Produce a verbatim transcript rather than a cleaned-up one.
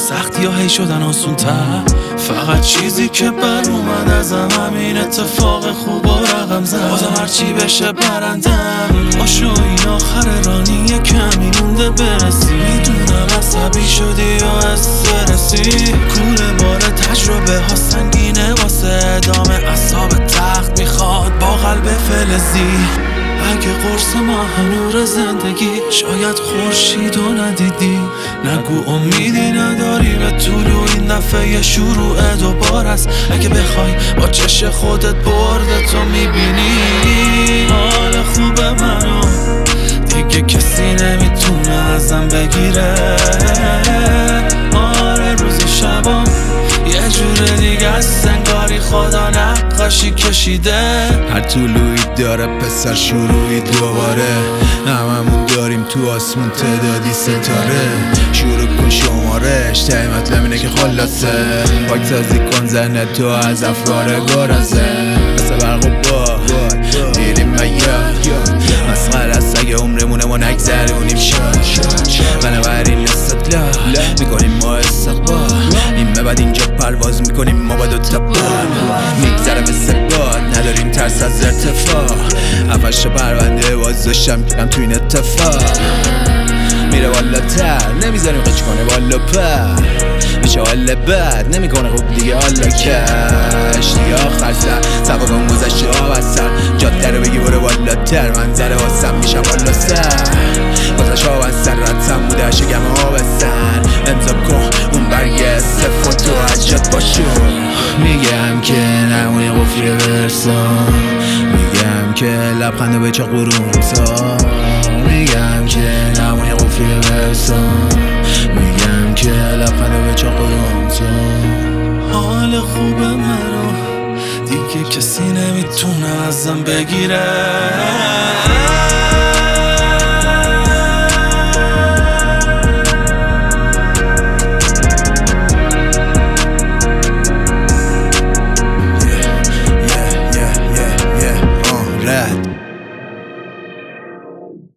سختی ها هی شدن آسون تر. فقط چیزی که بر اومد ازم همین اتفاق خوب و رقم زد. بازم هرچی بشه برندم باشو، این آخر رانی یه کمی مونده برسی. میدونم عصبی شدی یا استرسی، کوله بار تجربه ها سنگینه واسه ادامه. اعصاب تخت میخواد با قلب فلزی. اگه قرص ماه نور زندگی شاید خورشیدو ندیدی، نگو امیدی نداری به طولو. این دفعه یه شروع دوباره است. اگه بخوای با چش خودت برده تو میبینی. حال خوب منو دیگه کسی نمیتونه ازم بگیره. آره روز و شبام یه جور دیگه است، انگاری خدا نقاشی کشیده. هر طلوعی داره پسر شروعی دوباره. هممون داریم تو آسمون تعدادی ستاره. شروع کن شمارش، تایی مطلب اینه که خلاصه. پاک سازی کن زنه تو از افکار گرازه. مثل برق و با میریم میا مسخر است اگه عمرمونه ما نگذرونیم. شاد بنابراین استدلال میکنیم ما استقبال. این بعد اینجا پرواز میکنیم ما با دوتا بال. میگذره مثل باد نداریم ترس از ارتفاع. افش پرونده باز داشتم کم تو این اتفاق. میره والا تر نمیذاریم قیچ کنه والا پر. میشه حال بد نمیکنه خوب دیگه حالا کش. دیگه آخر سر سبا کن گذشته ها بستر. جاده رو بگی برو والا تر، منظره واسم میشم والا سر. گذشت ها بستر ردسم بوده شگم ها بستر. امضا کن اون برگه صفر تو از جاد باشو. میگم که نمونی قفلی برسان. میگم که لبخنده به چه قرون تا. میگم که نمونی قفلی برسان. میگم که لبخنده به چه قرون تا. حال خوب منو دیگه کسی نمیتونه ازم بگیره.